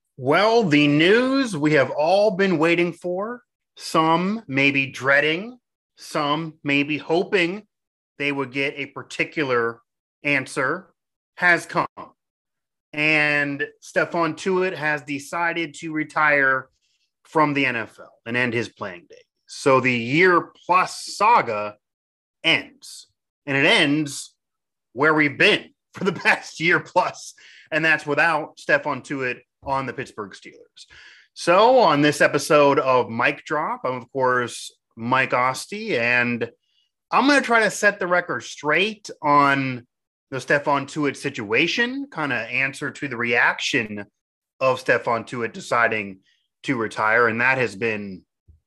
Well, the news we have all been waiting for, some maybe dreading, some maybe hoping they would get a particular answer, has come. And Stephon Tuitt has decided to retire from the NFL and end his playing days. So the year plus saga ends. And it ends where we've been for the past year plus, and that's without Stephon Tuitt on the Pittsburgh Steelers. So on this episode of Mic Drop, I'm of course Mike Ostie, and I'm going to try to set the record straight on the Stephon Tuitt situation, kind of answer to the reaction of Stephon Tuitt deciding to retire, and that has been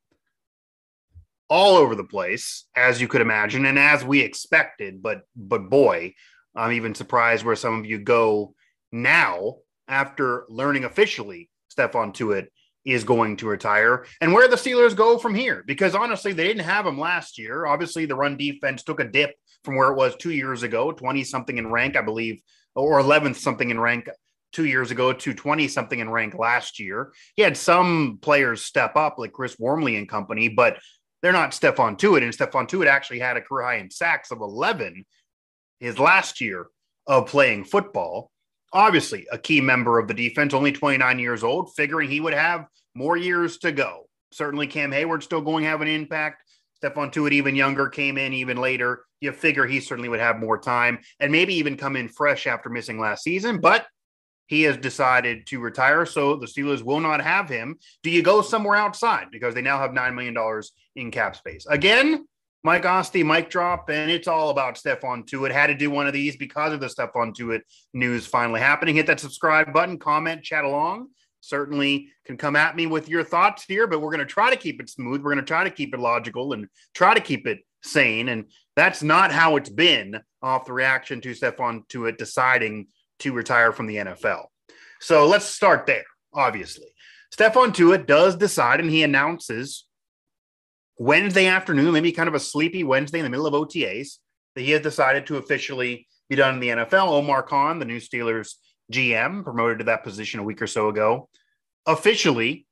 all over the place, as you could imagine, and as we expected. But boy, I'm even surprised where some of you go now after learning officially Stephon Tuitt is going to retire, and where the Steelers go from here. Because honestly, they didn't have him last year. Obviously, the run defense took a dip from where it was 2 years ago, 20-something in rank, I believe, or 11th something in rank 2 years ago to 20-something in rank last year. He had some players step up, like Chris Wormley and company, but they're not Stephon Tuitt. And Stephon Tuitt actually had a career high in sacks of 11 his last year of playing football. Obviously, a key member of the defense, only 29 years old, figuring he would have more years to go. Certainly, Cam Hayward still going to have an impact. Stephon Tuitt, even younger, came in even later. You figure he certainly would have more time and maybe even come in fresh after missing last season. But he has decided to retire, so the Steelers will not have him. Do you go somewhere outside? Because they now have $9 million in cap space. Again, Mike Ostie, Mic Drop, and it's all about Stephon Tuitt. Had to do one of these because of the Stephon Tuitt news finally happening. Hit that subscribe button, comment, chat along. Certainly can come at me with your thoughts here, but we're going to try to keep it smooth. We're going to try to keep it logical and try to keep it sane. And that's not how it's been off the reaction to Stephon Tuitt deciding to retire from the NFL. So let's start there, obviously. Stephon Tuitt does decide, and he announces Wednesday afternoon, maybe kind of a sleepy Wednesday in the middle of OTAs, that he has decided to officially be done in the NFL. Omar Khan, the new Steelers GM, promoted to that position a week or so ago, officially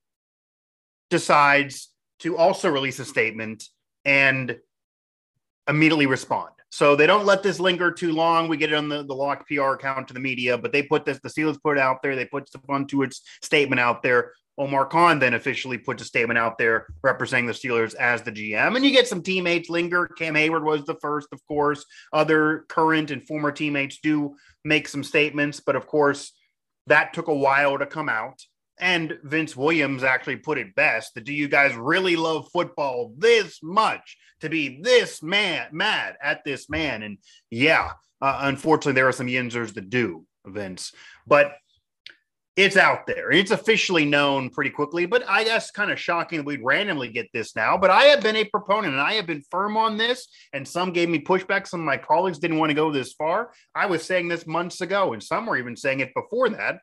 decides to also release a statement and immediately respond. So they don't let this linger too long. We get it on the locked PR account to the media, but they put this, the Steelers put it out there. They put Stephon Tuitt's statement out there. Omar Khan then officially puts a statement out there representing the Steelers as the GM. And you get some teammates linger. Cam Hayward was the first, of course. Other current and former teammates do make some statements, but of course, that took a while to come out. And Vince Williams actually put it best that, do you guys really love football this much to be this mad at this man? And yeah, unfortunately, there are some Yinzers that do, Vince. But it's out there. It's officially known pretty quickly, but I guess kind of shocking that we'd randomly get this now. But I have been a proponent, and I have been firm on this, and some gave me pushback. Some of my colleagues didn't want to go this far. I was saying this months ago, and some were even saying it before that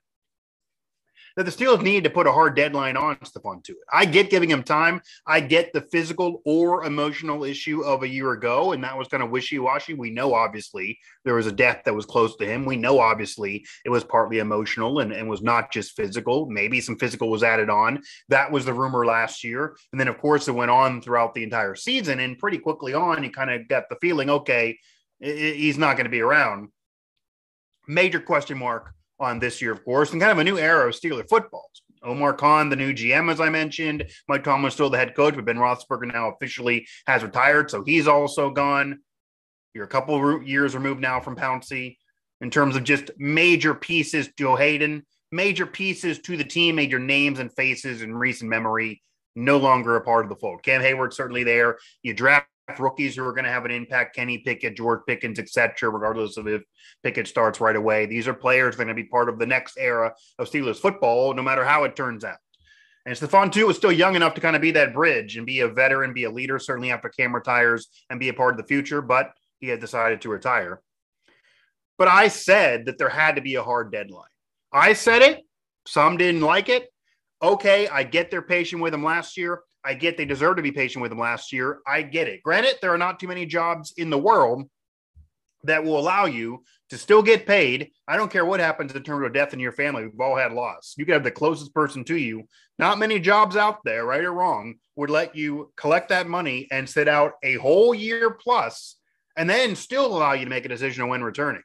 the Steelers needed to put a hard deadline on Stephon Tuitt. I get giving him time. I get the physical or emotional issue of a year ago, and that was kind of wishy-washy. We know, obviously, there was a death that was close to him. We know, obviously, it was partly emotional and was not just physical. Maybe some physical was added on. That was the rumor last year. And then, of course, it went on throughout the entire season, and pretty quickly on, you kind of got the feeling, okay, he's not going to be around. Major question mark on this year, of course, and kind of a new era of Steeler football. Omar Khan, the new GM, as I mentioned. Mike Tomlin still the head coach, but Ben Roethlisberger now officially has retired, so he's also gone. You're a couple of years removed now from Pouncey in terms of just major pieces. Joe Hayden, major pieces to the team, major names and faces in recent memory, no longer a part of the fold. Cam Hayward certainly there. You draft rookies who are going to have an impact, Kenny Pickett, George Pickens, etc., regardless of if Pickett starts right away. These are players that are going to be part of the next era of Steelers football, no matter how it turns out. And Stephon Tuitt was still young enough to kind of be that bridge and be a veteran, be a leader, certainly after Cam retires, and be a part of the future, but he had decided to retire. But I said that there had to be a hard deadline. I said it. Some didn't like it. Okay, I get they're patient with him last year. I get they deserve to be patient with him last year. I get it. Granted, there are not too many jobs in the world that will allow you to still get paid. I don't care what happens in terms of death in your family. We've all had loss. You could have the closest person to you. Not many jobs out there, right or wrong, would let you collect that money and sit out a whole year plus and then still allow you to make a decision on when returning.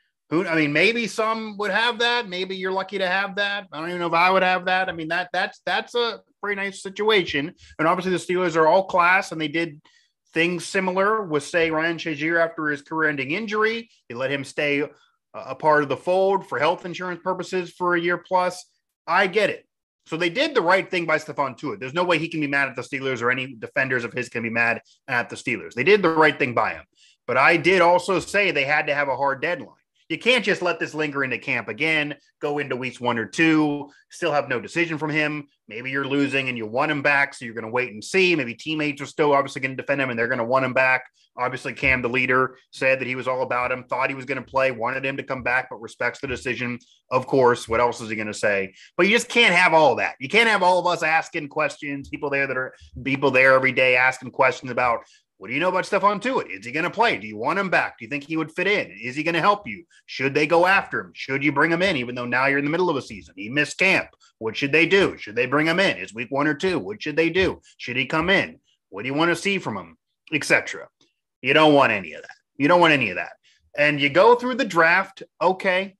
Maybe some would have that. Maybe you're lucky to have that. I don't even know if I would have that. I mean, that's a pretty nice situation. And obviously the Steelers are all class, and they did things similar with, say, Ryan Shazier after his career-ending injury. They let him stay a part of the fold for health insurance purposes for a year plus. I get it. So they did the right thing by Stephon Tuitt. There's no way he can be mad at the Steelers, or any defenders of his can be mad at the Steelers. They did the right thing by him. But I did also say they had to have a hard deadline. You can't just let this linger into camp again, go into weeks 1 or 2, still have no decision from him. Maybe you're losing and you want him back, so you're going to wait and see. Maybe teammates are still obviously going to defend him and they're going to want him back. Obviously, Cam, the leader, said that he was all about him, thought he was going to play, wanted him to come back, but respects the decision. Of course, what else is he going to say? But you just can't have all that. You can't have all of us asking questions, people there every day asking questions about, what do you know about Stephon Tuitt? Is he going to play? Do you want him back? Do you think he would fit in? Is he going to help you? Should they go after him? Should you bring him in, even though now you're in the middle of a season? He missed camp. What should they do? Should they bring him in? It's week 1 or 2. What should they do? Should he come in? What do you want to see from him? Etc. You don't want any of that. You don't want any of that. And you go through the draft. Okay.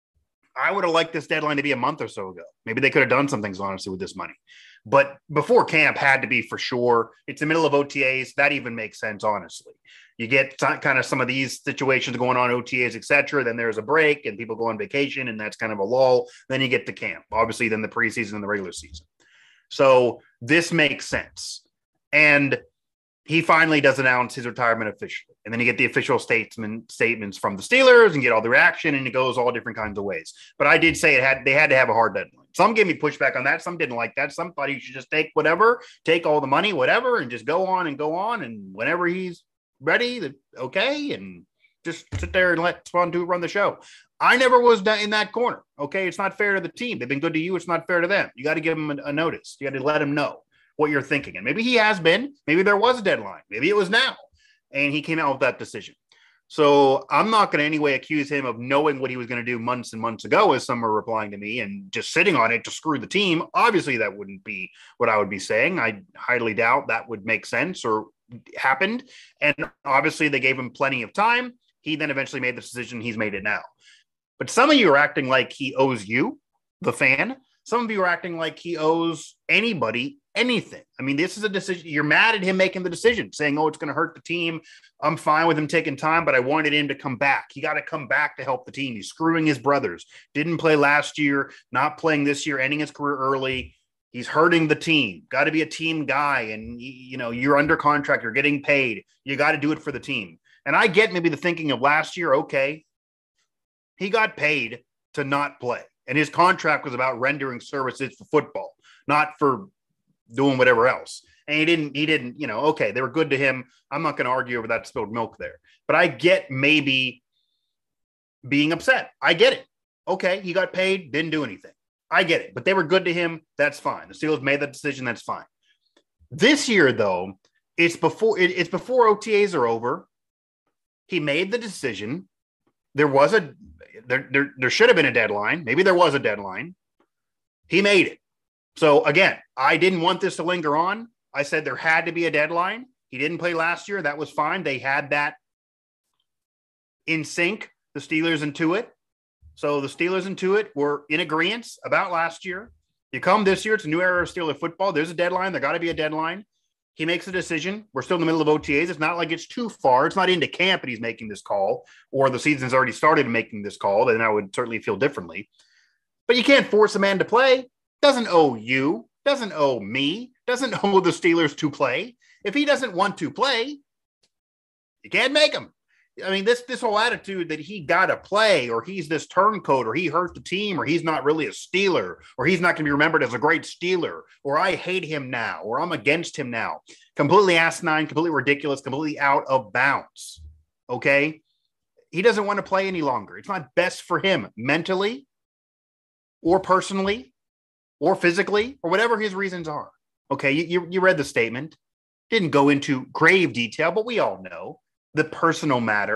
I would have liked this deadline to be a month or so ago. Maybe they could have done some things, honestly, with this money. But before camp had to be for sure. It's the middle of OTAs. That even makes sense, honestly. You get kind of some of these situations going on, OTAs, et cetera. Then there's a break and people go on vacation, and that's kind of a lull. Then you get to camp. Obviously, then the preseason and the regular season. So this makes sense. And he finally does announce his retirement officially. And then you get the official statements from the Steelers and get all the reaction, and it goes all different kinds of ways. But I did say they had to have a hard deadline. Some gave me pushback on that. Some didn't like that. Some thought he should just take all the money, whatever, and just go on. And whenever he's ready, okay, and just sit there and let Stephon Tuitt run the show. I never was in that corner. Okay, it's not fair to the team. They've been good to you. It's not fair to them. You got to give them a notice. You got to let them know what you're thinking. And maybe he has been. Maybe there was a deadline. Maybe it was now. And he came out with that decision. So I'm not going to in any way accuse him of knowing what he was going to do months and months ago, as some are replying to me, and just sitting on it to screw the team. Obviously, that wouldn't be what I would be saying. I highly doubt that would make sense or happened. And obviously, they gave him plenty of time. He then eventually made the decision. He's made it now. But some of you are acting like he owes you, the fan. Some of you are acting like he owes anybody anything. I mean, this is a decision. You're mad at him making the decision, saying, oh, it's going to hurt the team. I'm fine with him taking time, but I wanted him to come back. He got to come back to help the team. He's screwing his brothers. Didn't play last year, not playing this year, ending his career early. He's hurting the team. Got to be a team guy. And, you're under contract. You're getting paid. You got to do it for the team. And I get maybe the thinking of last year, okay, he got paid to not play. And his contract was about rendering services for football, not for doing whatever else. And he didn't, okay, they were good to him. I'm not going to argue over that spilled milk there. But I get maybe being upset. I get it. Okay, he got paid, didn't do anything. I get it. But they were good to him. That's fine. The Steelers made that decision. That's fine. This year, though, it's before OTAs are over. He made the decision. There should have been a deadline. Maybe there was a deadline. He made it. So again, I didn't want this to linger on. I said there had to be a deadline. He didn't play last year. That was fine. They had that in sync, the Steelers and Tuitt. So the Steelers and Tuitt were in agreement about last year. You come this year, it's a new era of Steeler football. There's a deadline. There got to be a deadline. He makes a decision. We're still in the middle of OTAs. It's not like it's too far. It's not into camp and he's making this call, or the season's already started making this call. Then I would certainly feel differently. But you can't force a man to play. Doesn't owe you, doesn't owe me, doesn't owe the Steelers to play. If he doesn't want to play, you can't make him. I mean, this whole attitude that he got to play, or he's this turncoat, or he hurt the team, or he's not really a Steeler, or he's not going to be remembered as a great Steeler, or I hate him now, or I'm against him now. Completely asinine, completely ridiculous, completely out of bounds. Okay? He doesn't want to play any longer. It's not best for him mentally or personally or physically or whatever his reasons are. Okay, you read the statement. Didn't go into grave detail, but we all know the personal matter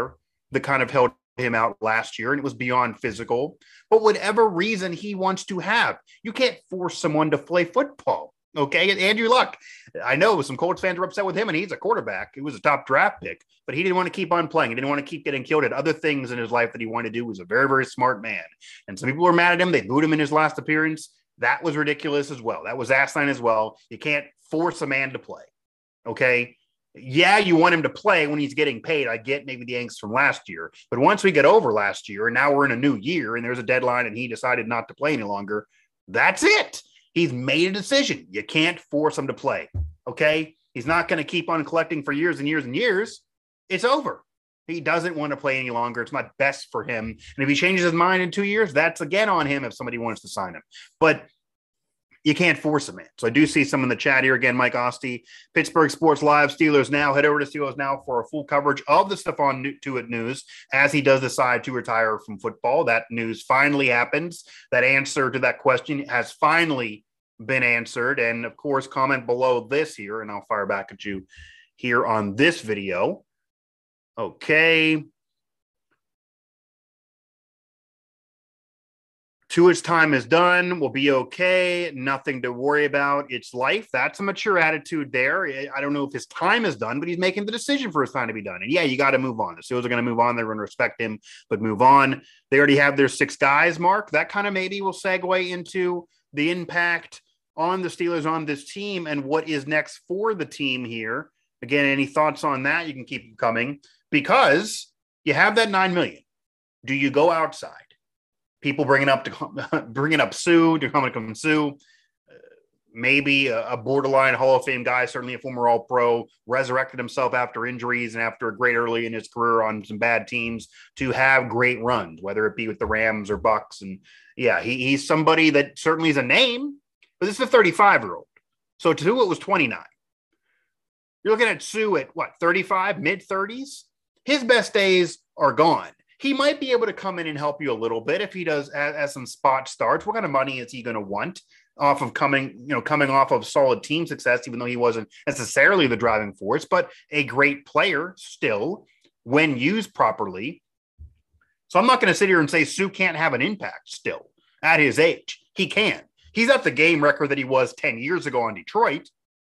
that kind of held him out last year, and it was beyond physical. But whatever reason he wants to have, you can't force someone to play football. Okay. And Andrew Luck, I know some Colts fans are upset with him, and he's a quarterback. He was a top draft pick, but he didn't want to keep on playing. He didn't want to keep getting killed at other things in his life that he wanted to do. He was a very, very smart man. And some people were mad at him. They booed him in his last appearance. That was ridiculous as well. That was asinine as well. You can't force a man to play. Okay. Yeah, you want him to play when he's getting paid. I get maybe the angst from last year. But once we get over last year and now we're in a new year and there's a deadline and he decided not to play any longer, that's it. He's made a decision. You can't force him to play. Okay. He's not going to keep on collecting for years and years and years. It's over. He doesn't want to play any longer. It's not best for him. And if he changes his mind in 2 years, that's again on him if somebody wants to sign him. But you can't force him in. So I do see some in the chat here. Again, Mike Osti, Pittsburgh Sports Live, Steelers Now. Head over to Steelers Now for a full coverage of the Stephon Tuitt news as he does decide to retire from football. That news finally happens. That answer to that question has finally been answered. And, of course, comment below this here, and I'll fire back at you here on this video. Okay. Tuitt's time is done. We'll be okay. Nothing to worry about. It's life. That's a mature attitude there. I don't know if his time is done, but he's making the decision for his time to be done. And yeah, you got to move on. The Steelers are going to move on. They're going to respect him, but move on. They already have their 6 guys, Mark. That kind of maybe will segue into the impact on the Steelers on this team and what is next for the team here. Again, any thoughts on that? You can keep them coming because you have that $9 million. Do you go outside? People bringing up Sue, Ndamukong Suh, maybe a borderline Hall of Fame guy, certainly a former All-Pro, resurrected himself after injuries and after a great early in his career on some bad teams to have great runs, whether it be with the Rams or Bucks. And yeah, he's somebody that certainly is a name, but this is a 35-year-old. So Tuitt was 29. You're looking at Suh at what, 35, mid-30s? His best days are gone. He might be able to come in and help you a little bit if he does as some spot starts. What kind of money is he going to want off of coming off of solid team success, even though he wasn't necessarily the driving force, but a great player still when used properly. So I'm not going to sit here and say Suh can't have an impact still at his age. He can. He's not the game record that he was 10 years ago on Detroit,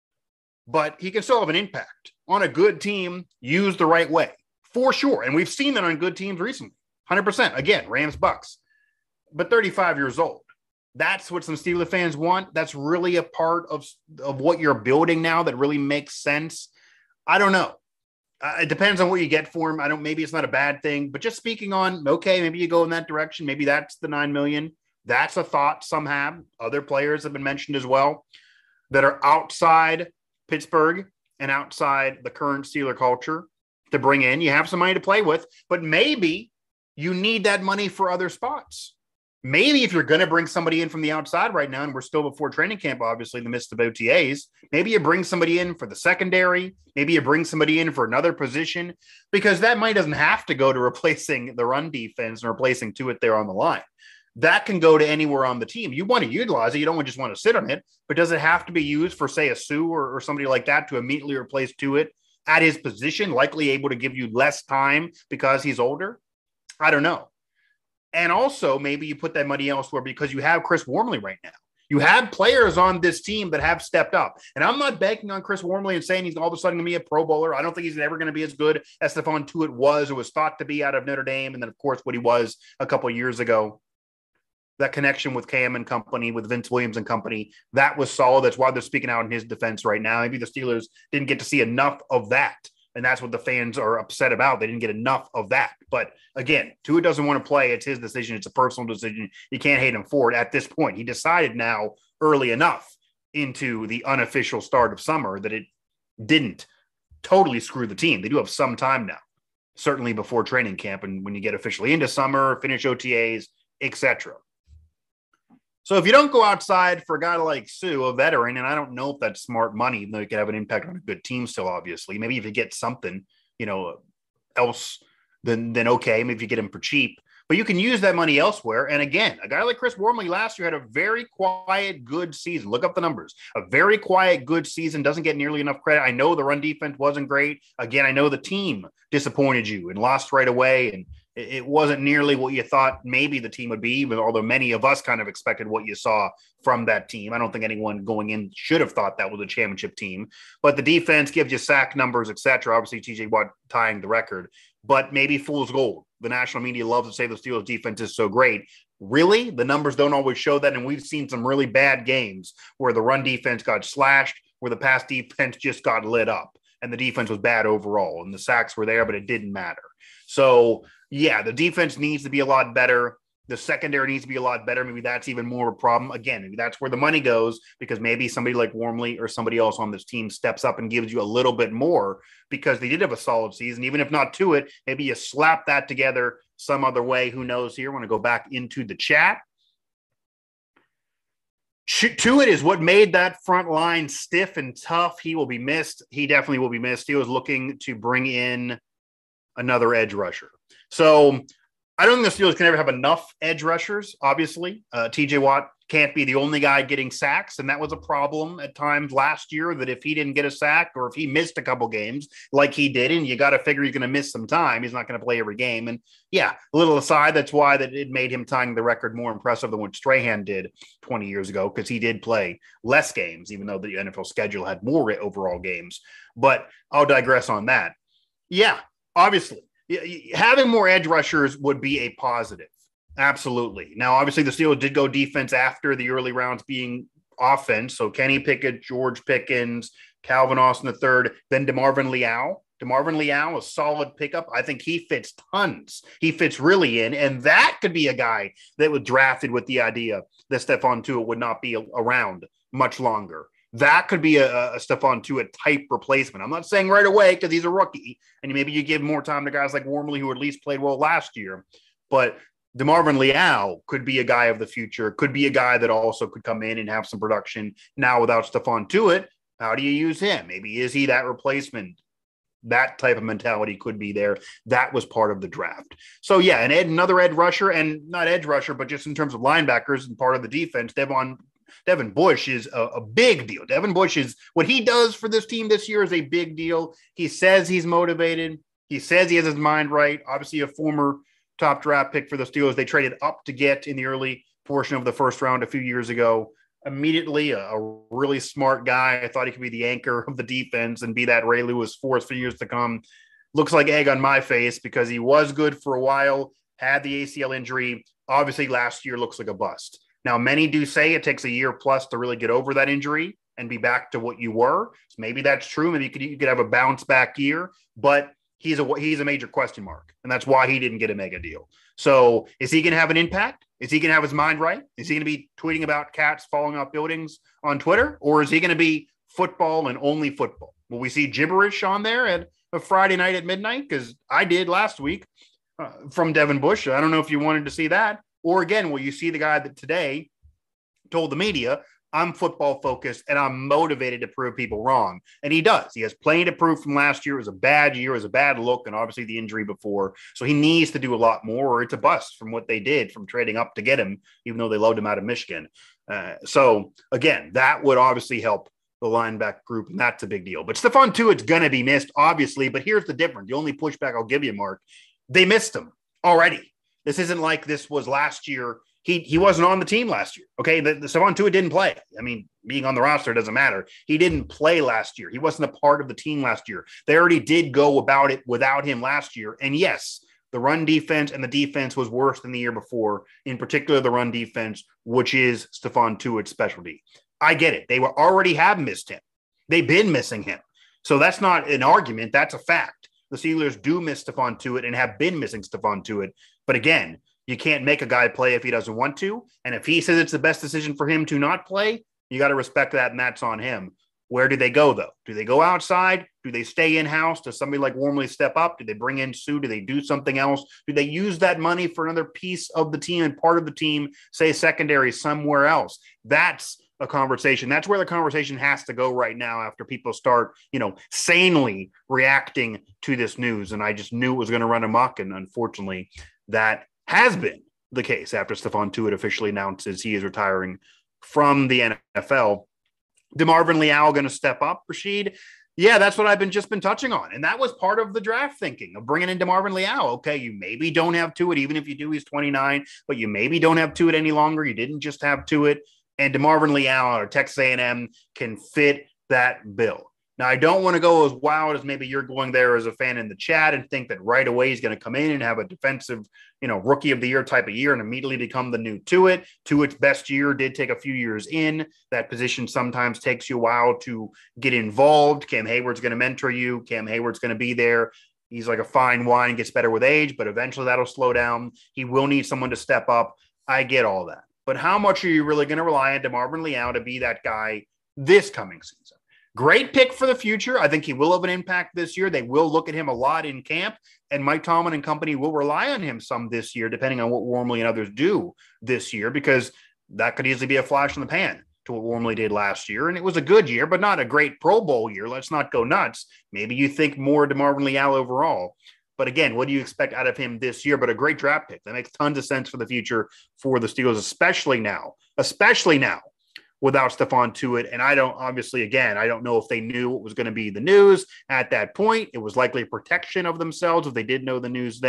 but he can still have an impact on a good team used the right way. For sure. And we've seen that on good teams recently. 100%. Again, Rams, Bucks. But 35 years old. That's what some Steelers fans want. That's really a part of what you're building now that really makes sense. I don't know. It depends on what you get for him. Maybe it's not a bad thing. But just speaking on, okay, maybe you go in that direction. Maybe that's the $9 million. That's a thought some have. Other players have been mentioned as well that are outside Pittsburgh and outside the current Steeler culture to bring in. You have some money to play with, but maybe you need that money for other spots. Maybe if you're going to bring somebody in from the outside right now, and we're still before training camp, obviously in the midst of OTAs, maybe you bring somebody in for the secondary. Maybe you bring somebody in for another position, because that money doesn't have to go to replacing the run defense and replacing Tuitt there on the line. That can go to anywhere on the team. You want to utilize it. You don't just want to sit on it, but does it have to be used for, say, a Suh or somebody like that to immediately replace Tuitt at his position, likely able to give you less time because he's older? I don't know. And also, maybe you put that money elsewhere because you have Chris Wormley right now. You have players on this team that have stepped up. And I'm not banking on Chris Wormley and saying he's all of a sudden going to be a Pro Bowler. I don't think he's ever going to be as good as Stephon Tuitt was or was thought to be out of Notre Dame. And then, of course, what he was a couple of years ago. That connection with Cam and company, with Vince Williams and company, that was solid. That's why they're speaking out in his defense right now. Maybe the Steelers didn't get to see enough of that. And that's what the fans are upset about. They didn't get enough of that. But again, Tuitt doesn't want to play. It's his decision. It's a personal decision. You can't hate him for it at this point. He decided now early enough into the unofficial start of summer that it didn't totally screw the team. They do have some time now, certainly before training camp. And when you get officially into summer, finish OTAs, etc. So if you don't go outside for a guy like Suh, a veteran, and I don't know if that's smart money, even though he could have an impact on a good team still, obviously. Maybe if you get something, else, then okay. Maybe if you get him for cheap. but you can use that money elsewhere. And again, a guy like Chris Wormley last year had a very quiet, good season. Look up the numbers. A very quiet, good season, doesn't get nearly enough credit. I know the run defense wasn't great. Again, I know the team disappointed you and lost right away. And it wasn't nearly what you thought maybe the team would be, even although many of us kind of expected what you saw from that team. I don't think anyone going in should have thought that was a championship team. But the defense gives you sack numbers, etc. Obviously, TJ Watt tying the record, but maybe fool's gold. The national media loves to say the Steelers defense is so great. Really? The numbers don't always show that. And we've seen some really bad games where the run defense got slashed, where the pass defense just got lit up and the defense was bad overall. And the sacks were there, but it didn't matter. So, yeah, the defense needs to be a lot better. The secondary needs to be a lot better. Maybe that's even more of a problem. Again, maybe that's where the money goes, because maybe somebody like Wormley or somebody else on this team steps up and gives you a little bit more because they did have a solid season. Even if not to it, maybe you slap that together some other way. Who knows here? I want to go back into the chat. Tuitt is what made that front line stiff and tough. He will be missed. He definitely will be missed. He was looking to bring in another edge rusher. So I don't think the Steelers can ever have enough edge rushers, obviously. TJ Watt can't be the only guy getting sacks, and that was a problem at times last year, that if he didn't get a sack or if he missed a couple games like he did, and you got to figure he's going to miss some time, he's not going to play every game. And yeah, a little aside, that's why that it made him tying the record more impressive than what Strahan did 20 years ago, because he did play less games, even though the NFL schedule had more overall games. But I'll digress on that. Yeah, obviously, having more edge rushers would be a positive. Absolutely. Now, obviously, the Steelers did go defense after the early rounds being offense. So Kenny Pickett, George Pickens, Calvin Austin III, then DeMarvin Leal. DeMarvin Leal, a solid pickup. I think he fits tons. He fits really in. And that could be a guy that was drafted with the idea that Stephon Tuitt would not be around much longer. That could be a Stephon Tuitt type replacement. I'm not saying right away because he's a rookie, and maybe you give more time to guys like Wormley, who at least played well last year. But DeMarvin Leal could be a guy of the future, could be a guy that also could come in and have some production now without Stephon Tuitt. How do you use him? Maybe is he that replacement? That type of mentality could be there. That was part of the draft. So, yeah, and another edge rusher, and not edge rusher, but just in terms of linebackers and part of the defense, Devin Bush is a big deal. Devin Bush is what he does for this team this year is a big deal. He says he's motivated. He says he has his mind right. Obviously, a former top draft pick for the Steelers. They traded up to get in the early portion of the first round a few years ago. Immediately, a really smart guy. I thought he could be the anchor of the defense and be that Ray Lewis force for years to come. Looks like egg on my face because he was good for a while, had the ACL injury. Obviously, last year looks like a bust. Now, many do say it takes a year plus to really get over that injury and be back to what you were. So maybe that's true. Maybe you could have a bounce back year, but he's a major question mark, and that's why he didn't get a mega deal. So is he going to have an impact? Is he going to have his mind right? Is he going to be tweeting about cats falling off buildings on Twitter, or is he going to be football and only football? Will we see gibberish on there at a Friday night at midnight? Because I did last week from Devin Bush. I don't know if you wanted to see that. Or again, will you see the guy that today told the media, I'm football focused and I'm motivated to prove people wrong. And he does. He has plenty to prove from last year. It was a bad year, it was a bad look, and obviously the injury before. So he needs to do a lot more, or it's a bust from what they did from trading up to get him, even though they loaned him out of Michigan. So again, that would obviously help the linebacker group, and that's a big deal. But Stephon Tuitt's going to be missed, obviously. But here's the difference. The only pushback I'll give you, Mark, they missed him already. This isn't like this was last year. He wasn't on the team last year. Okay, the Stephon Tuitt didn't play. I mean, being on the roster doesn't matter. He didn't play last year. He wasn't a part of the team last year. They already did go about it without him last year. And yes, the run defense and the defense was worse than the year before, in particular the run defense, which is Stephon Tuitt's specialty. I get it. They already have missed him. They've been missing him. So that's not an argument. That's a fact. The Steelers do miss Stephon Tuitt and have been missing Stephon Tuitt. But again, you can't make a guy play if he doesn't want to. And if he says it's the best decision for him to not play, you got to respect that, and that's on him. Where do they go, though? Do they go outside? Do they stay in-house? Does somebody like Wormley step up? Do they bring in Sue? Do they do something else? Do they use that money for another piece of the team and part of the team, say secondary somewhere else? That's a conversation. That's where the conversation has to go right now after people start, sanely reacting to this news. And I just knew it was going to run amok. And unfortunately, that has been the case after Stephon Tuitt officially announces he is retiring from the NFL. DeMarvin Leal going to step up, Rashid? Yeah, that's what I've been touching on. And that was part of the draft thinking of bringing in DeMarvin Leal. Okay, you maybe don't have Tuitt, even if you do, he's 29, but you maybe don't have Tuitt any longer. You didn't just have Tuitt. And DeMarvin Leal or Texas A&M can fit that bill. Now, I don't want to go as wild as maybe you're going there as a fan in the chat and think that right away he's going to come in and have a defensive, rookie of the year type of year and immediately become the new Tuitt. Tuitt's best year did take a few years in. That position sometimes takes you a while to get involved. Cam Hayward's going to mentor you. Cam Hayward's going to be there. He's like a fine wine, gets better with age, but eventually that'll slow down. He will need someone to step up. I get all that. But how much are you really going to rely on DeMarvin Leal to be that guy this coming season? Great pick for the future. I think he will have an impact this year. They will look at him a lot in camp, and Mike Tomlin and company will rely on him some this year, depending on what Wormley and others do this year, because that could easily be a flash in the pan to what Wormley did last year. And it was a good year, but not a great Pro Bowl year. Let's not go nuts. Maybe you think more DeMarvin Leal overall. But again, what do you expect out of him this year? But a great draft pick. That makes tons of sense for the future for the Steelers, especially now without Stephon Tuitt. And I don't know if they knew what was going to be the news at that point. It was likely a protection of themselves if they did know the news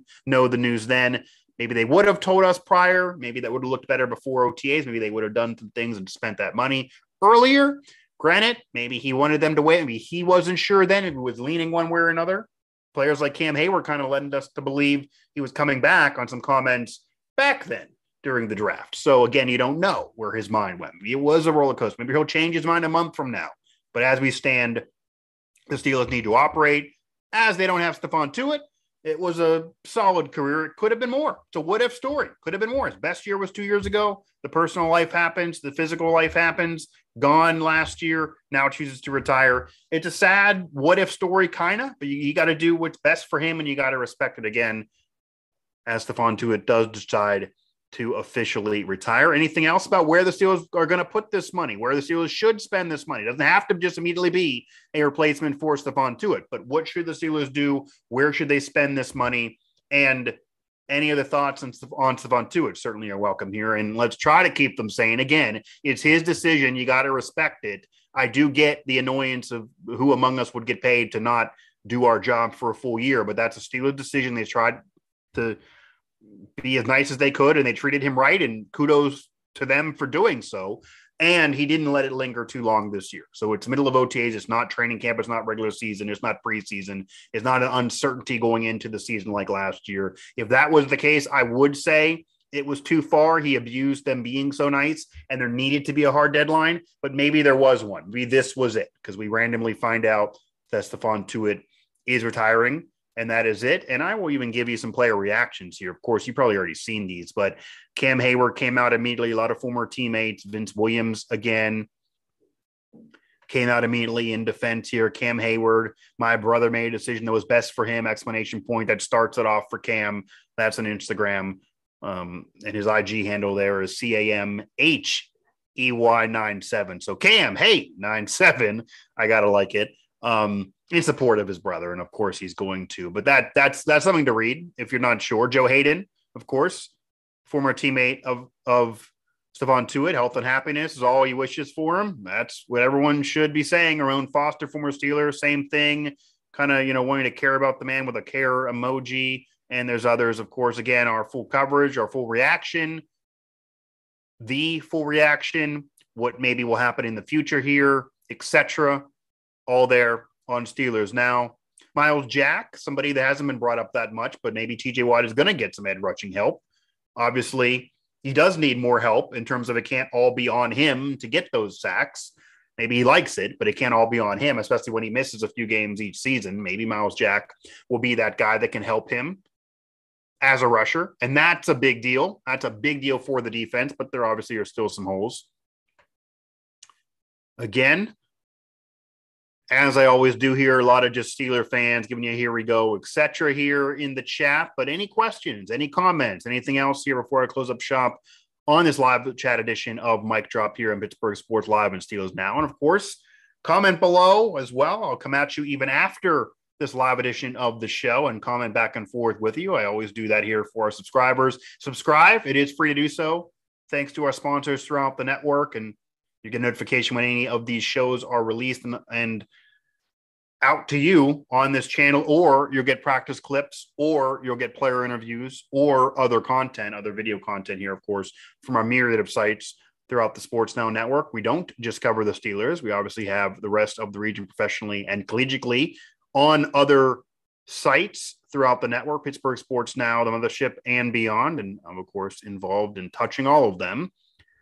then. Maybe they would have told us prior. Maybe that would have looked better before OTAs. Maybe they would have done some things and spent that money earlier. Granted, maybe he wanted them to wait. Maybe he wasn't sure then if he was leaning one way or another. Players like Cam Hayward kind of led us to believe he was coming back on some comments back then during the draft. So again, you don't know where his mind went. Maybe it was a roller coaster. Maybe he'll change his mind a month from now. But as we stand, the Steelers need to operate as they don't have Stephon Tuitt. It was a solid career. It could have been more. It's a what-if story. Could have been more. His best year was 2 years ago. The personal life happens. The physical life happens. Gone last year. Now chooses to retire. It's a sad what-if story, kind of. But you got to do what's best for him, and you got to respect it again as Stephon Tuitt does decide to officially retire. Anything else about where the Steelers are going to put this money, where the Steelers should spend this money? It doesn't have to just immediately be a replacement for Stephon Tuitt, but what should the Steelers do? Where should they spend this money? And any other thoughts on Stephon Tuitt certainly are welcome here. And let's try to keep them sane. Again, it's his decision. You got to respect it. I do get the annoyance of who among us would get paid to not do our job for a full year, but that's a Steelers decision. They tried to be as nice as they could, and they treated him right, and kudos to them for doing so. And he didn't let it linger too long this year. So it's middle of OTAs. It's not training camp. It's not regular season. It's not preseason. It's not an uncertainty going into the season like last year. If that was the case, I would say it was too far. He abused them being so nice, and there needed to be a hard deadline, but maybe there was one. Maybe this was it, because we randomly find out that Stephon Tuitt is retiring, and that is it. And I will even give you some player reactions here. Of course, you've probably already seen these, but Cam Hayward came out immediately. A lot of former teammates. Vince Williams, again, came out immediately in defense here. Cam Hayward, my brother made a decision that was best for him, exclamation point. That starts it off for Cam. That's on Instagram. And his IG handle there is CAMHEY97. So Cam, hey, 97. I got to like it. In support of his brother, and of course he's going to. But that's something to read if you're not sure. Joe Hayden, of course, former teammate of Stephon Tuitt, health and happiness is all he wishes for him. That's what everyone should be saying. Aaron Foster, former Steeler, same thing. Kind of, wanting to care about the man with a care emoji. And there's others, of course. Again, our full coverage, our full reaction, the full reaction, what maybe will happen in the future here, etc. All there on Steelers Now. Myles Jack, somebody that hasn't been brought up that much, but maybe TJ Watt is going to get some edge rushing help. Obviously, he does need more help in terms of it can't all be on him to get those sacks. Maybe he likes it, but it can't all be on him, especially when he misses a few games each season. Maybe Myles Jack will be that guy that can help him as a rusher, and that's a big deal. That's a big deal for the defense, but there obviously are still some holes. Again, as I always do here, a lot of just Steeler fans giving you here we go, etc. here in the chat. But any questions, any comments, anything else here before I close up shop on this live chat edition of Mic Drop here on Pittsburgh Sports Live and Steelers Now. And of course, comment below as well. I'll come at you even after this live edition of the show and comment back and forth with you. I always do that here for our subscribers. Subscribe. It is free to do so. Thanks to our sponsors throughout the network, and you get notification when any of these shows are released and out to you on this channel, or you'll get practice clips, or you'll get player interviews, or other content, other video content here, of course, from our myriad of sites throughout the Sports Now network. We don't just cover the Steelers. We obviously have the rest of the region professionally and collegiately on other sites throughout the network, Pittsburgh Sports Now, the Mothership, and beyond. And I'm, of course, involved in touching all of them.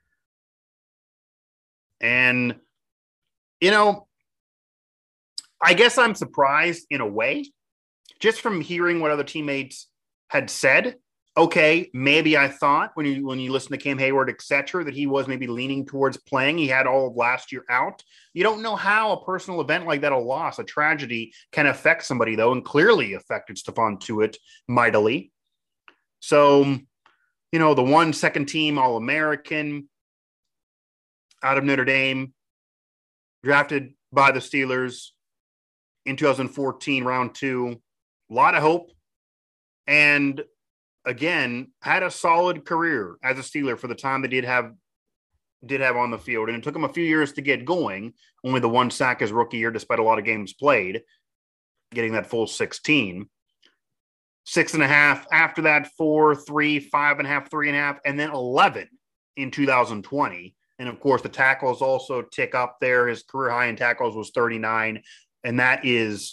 And, you know, I guess I'm surprised in a way, just from hearing what other teammates had said. Okay, maybe I thought when you listen to Cam Hayward, et cetera, that he was maybe leaning towards playing. He had all of last year out. You don't know how a personal event like that, a loss, a tragedy, can affect somebody, though, and clearly affected Stephon Tuitt mightily. So, you know, the 1 second team All-American out of Notre Dame, drafted by the Steelers in 2014, round 2, a lot of hope. And again, had a solid career as a Steeler for the time they did have on the field. And it took him a few years to get going. Only the 1 sack his rookie year, despite a lot of games played, getting that full 16. 6.5 after that, 4, 3, 5.5, 3.5, and then 11 in 2020. And of course, the tackles also tick up there. His career high in tackles was 39. And that is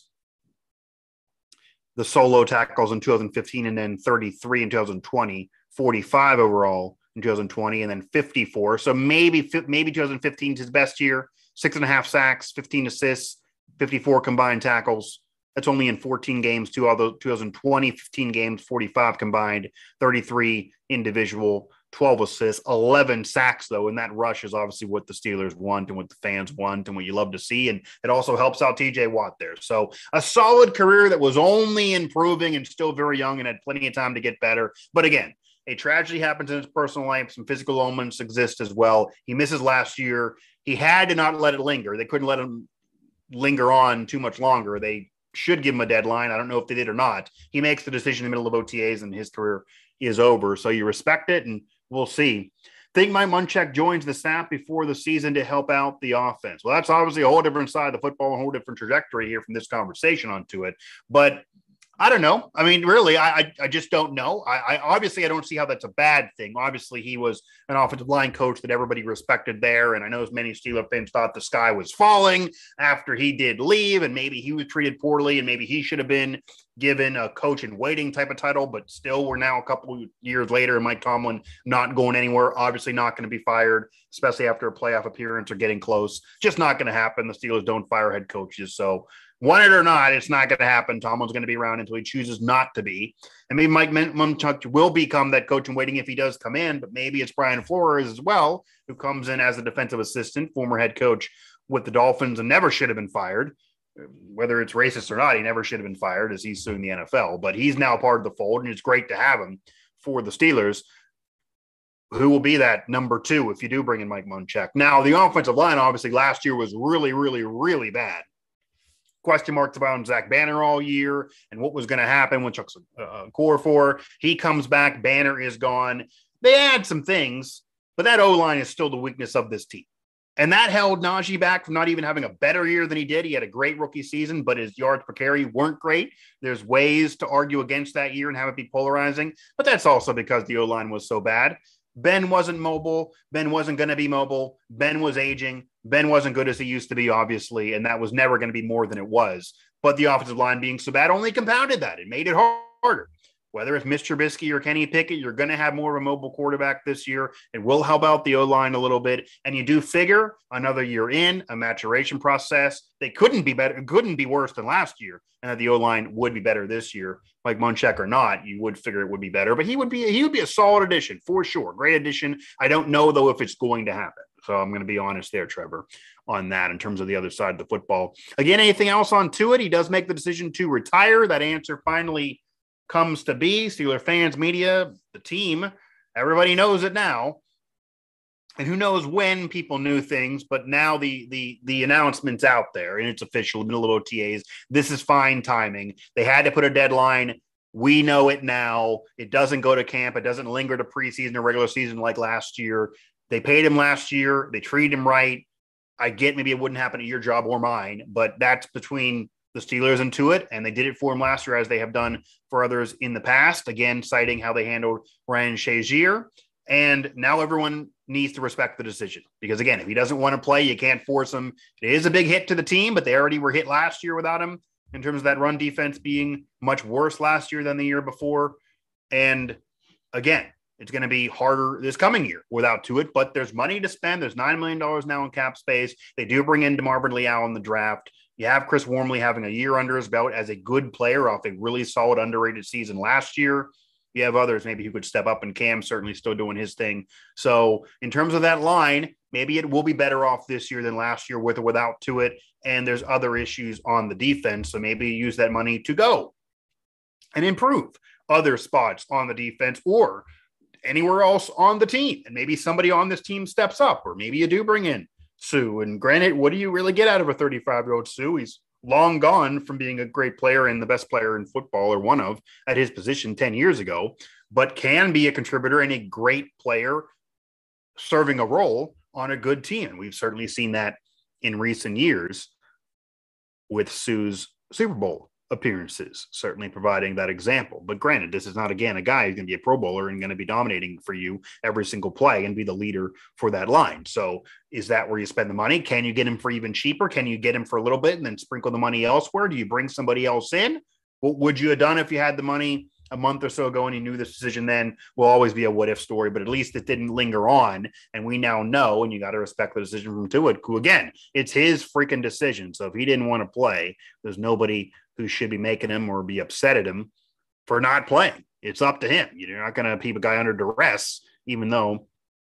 the solo tackles in 2015, and then 33 in 2020, 45 overall in 2020, and then 54. So maybe 2015 is his best year. 6.5 sacks, 15 assists, 54 combined tackles. That's only in 14 games, although 2020, 15 games, 45 combined, 33 individual, 12 assists, 11 sacks, though. And that rush is obviously what the Steelers want and what the fans want and what you love to see. And it also helps out TJ Watt there. So a solid career that was only improving and still very young and had plenty of time to get better. But again, a tragedy happens in his personal life. Some physical elements exist as well. He misses last year. He had to not let it linger. They couldn't let him linger on too much longer. They should give him a deadline. I don't know if they did or not. He makes the decision in the middle of OTAs and his career is over. So you respect it, and we'll see. Think Mike Munchak joins the staff before the season to help out the offense. Well, that's obviously a whole different side of the football, a whole different trajectory here from this conversation onto it. But I don't know. I mean, really, I just don't know. I obviously, I don't see how that's a bad thing. Obviously, he was an offensive line coach that everybody respected there. And I know as many Steelers fans thought the sky was falling after he did leave, and maybe he was treated poorly, and maybe he should have been given a coach in waiting type of title. But still, we're now a couple of years later, and Mike Tomlin not going anywhere, obviously not going to be fired, especially after a playoff appearance or getting close. Just not going to happen. The Steelers don't fire head coaches. So want it or not, it's not going to happen. Tomlin's going to be around until he chooses not to be. And maybe Mike Munchak will become that coach in waiting if he does come in, but maybe it's Brian Flores as well, who comes in as a defensive assistant, former head coach with the Dolphins and never should have been fired. Whether it's racist or not, he never should have been fired as he's suing the NFL. But he's now part of the fold, and it's great to have him for the Steelers. Who will be that number 2 if you do bring in Mike Munchak? Now, the offensive line, obviously, last year was really, really, really bad. Question marks about Zach Banner all year and what was going to happen when Chuck's core for. He comes back. Banner is gone. They add some things, but that O-line is still the weakness of this team. And that held Najee back from not even having a better year than he did. He had a great rookie season, but his yards per carry weren't great. There's ways to argue against that year and have it be polarizing, but that's also because the O-line was so bad. Ben wasn't mobile. Ben wasn't going to be mobile. Ben was aging. Ben wasn't good as he used to be, obviously, and that was never going to be more than it was. But the offensive line being so bad only compounded that. It made it harder. Whether it's Mitch Trubisky or Kenny Pickett, you're going to have more of a mobile quarterback this year. It will help out the O-line a little bit. And you do figure another year in, a maturation process. They couldn't be better, couldn't be worse than last year. And that the O-line would be better this year. Like Munchak or not, you would figure it would be better. But he would be a solid addition for sure. Great addition. I don't know, though, if it's going to happen. So I'm going to be honest there, Trevor, on that in terms of the other side of the football. Again, anything else on Tuitt? He does make the decision to retire. That answer finally comes to be. Steeler fans, media, the team, everybody knows it now. And who knows when people knew things, but now the announcement's out there and it's official. Been a little OTAs. This is fine timing. They had to put a deadline. We know it now. It doesn't go to camp. It doesn't linger to preseason or regular season like last year. They paid him last year. They treated him right. I get maybe it wouldn't happen at your job or mine, but that's between the Steelers and Tuitt, and they did it for him last year as they have done for others in the past. Again, citing how they handled Ryan Shazier. And now everyone needs to respect the decision because, again, if he doesn't want to play, you can't force him. It is a big hit to the team, but they already were hit last year without him in terms of that run defense being much worse last year than the year before. And again, it's going to be harder this coming year without Tuitt, but there's money to spend. There's $9 million now in cap space. They do bring in DeMarvin Leal in the draft. You have Chris Wormley having a year under his belt as a good player off a really solid, underrated season last year. You have others maybe who could step up, and Cam certainly still doing his thing. So in terms of that line, maybe it will be better off this year than last year with or without Tuitt. And there's other issues on the defense. So maybe use that money to go and improve other spots on the defense or anywhere else on the team. And maybe somebody on this team steps up, or maybe you do bring in Suh. And granted, what do you really get out of a 35-year-old Suh? He's long gone from being a great player and the best player in football, or one of, at his position 10 years ago, but can be a contributor and a great player serving a role on a good team. And we've certainly seen that in recent years with Suh's Super Bowl appearances, certainly providing that example. But granted, this is not, again, a guy who's going to be a Pro Bowler and going to be dominating for you every single play and be the leader for that line. So is that where you spend the money? Can you get him for even cheaper? Can you get him for a little bit and then sprinkle the money elsewhere? Do you bring somebody else in? What would you have done if you had the money a month or so ago and you knew this decision then? Will always be a what if story, but at least it didn't linger on. And we now know, and you got to respect the decision from Tuitt, who, again, it's his freaking decision. So if he didn't want to play, there's nobody who should be making him or be upset at him for not playing. It's up to him. You're not going to keep a guy under duress, even though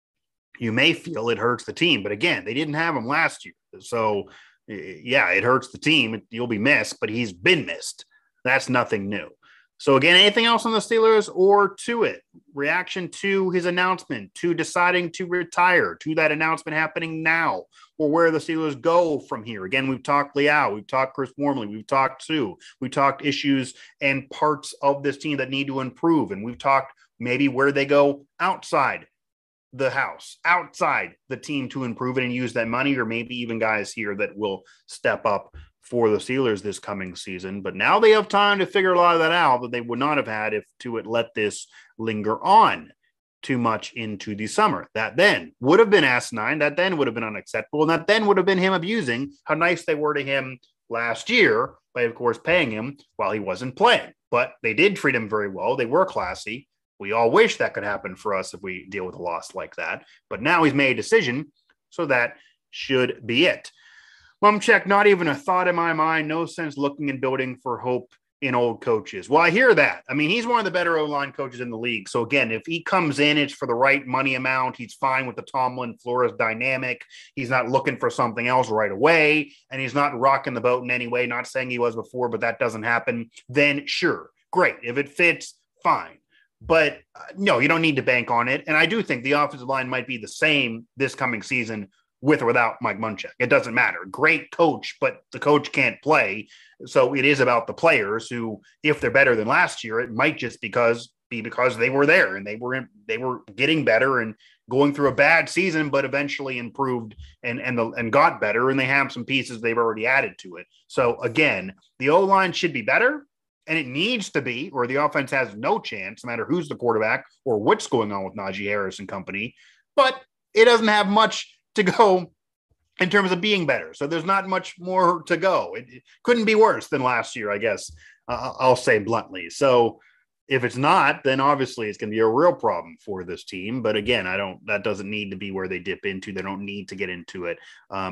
you may feel it hurts the team. But again, they didn't have him last year. So yeah, it hurts the team. You'll be missed, but he's been missed. That's nothing new. So again, anything else on the Steelers or Tuitt? Reaction to his announcement, to deciding to retire, to that announcement happening now, or where the Steelers go from here. Again, we've talked Leal, we've talked Chris Wormley, we've talked Suh, we talked issues and parts of this team that need to improve, and we've talked maybe where they go outside the house, outside the team to improve it and use that money, or maybe even guys here that will step up for the Steelers this coming season. But now they have time to figure a lot of that out that they would not have had if Tuitt let this linger on too much into the summer. That then would have been asinine. That then would have been unacceptable. And that then would have been him abusing how nice they were to him last year by, of course, paying him while he wasn't playing. But they did treat him very well. They were classy. We all wish that could happen for us if we deal with a loss like that. But now he's made a decision, so that should be it. Mumcheck, not even a thought in my mind. No sense looking and building for hope in old coaches. Well, I hear that. I mean, he's one of the better O-line coaches in the league. So again, if he comes in, it's for the right money amount. He's fine with the Tomlin Flores dynamic. He's not looking for something else right away, and he's not rocking the boat in any way. Not saying he was before, but that doesn't happen. Then sure, great. If it fits, fine. But no, you don't need to bank on it. And I do think the offensive line might be the same this coming season with or without Mike Munchak. It doesn't matter. Great coach, but the coach can't play. So it is about the players who, if they're better than last year, it might just be because they were there and they were getting better and going through a bad season, but eventually improved and got better. And they have some pieces they've already added to it. So again, the O-line should be better, and it needs to be, or the offense has no chance, no matter who's the quarterback or what's going on with Najee Harris and company. But it doesn't have much to go in terms of being better. So there's not much more to go. It couldn't be worse than last year, I guess. I'll say bluntly. So if it's not, then obviously it's going to be a real problem for this team. But again, that doesn't need to be where they dip into. They don't need to get into it.